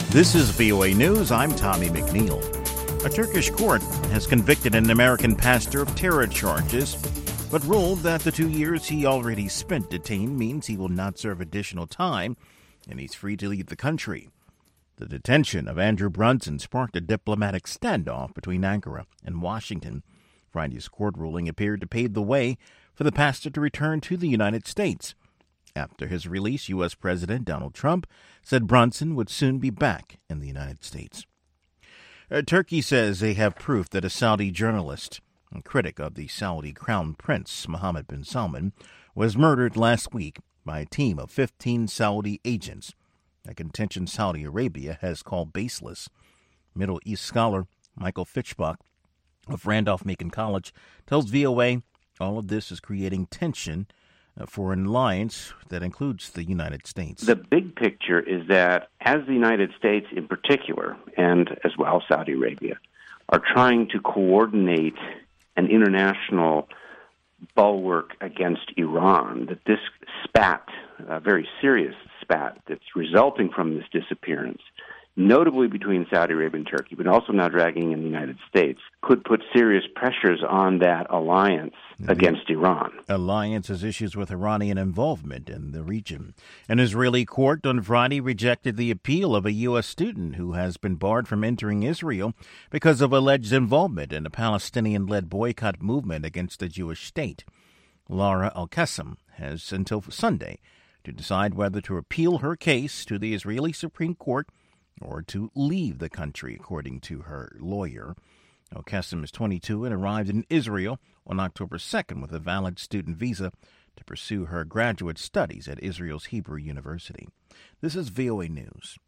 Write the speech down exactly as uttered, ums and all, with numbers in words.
This is V O A News. I'm Tommy McNeil. A Turkish court has convicted an American pastor of terror charges, but ruled that the two years he already spent detained means he will not serve additional time, and he's free to leave the country. The detention of Andrew Brunson sparked a diplomatic standoff between Ankara and Washington. Friday's court ruling appeared to pave the way for the pastor to return to the United States. After his release, U S. President Donald Trump said Brunson would soon be back in the United States. Uh, Turkey says they have proof that a Saudi journalist and critic of the Saudi Crown Prince Mohammed bin Salman was murdered last week by a team of fifteen Saudi agents, a contention Saudi Arabia has called baseless. Middle East scholar Michael Fischbach of Randolph-Macon College tells V O A all of this is creating tension for an alliance that includes the United States. The big picture is that as the United States in particular, and as well Saudi Arabia, are trying to coordinate an international bulwark against Iran, that this spat, a very serious spat that's resulting from this disappearance, notably between Saudi Arabia and Turkey, but also now dragging in the United States, could put serious pressures on that alliance mm-hmm. against Iran. Alliance has issues with Iranian involvement in the region. An Israeli court on Friday rejected the appeal of a U S student who has been barred from entering Israel because of alleged involvement in a Palestinian-led boycott movement against the Jewish state. Laura Al-Qassem has until Sunday to decide whether to appeal her case to the Israeli Supreme Court or to leave the country, according to her lawyer. Al-Qassem is twenty-two and arrived in Israel on October second with a valid student visa to pursue her graduate studies at Israel's Hebrew University. This is V O A News.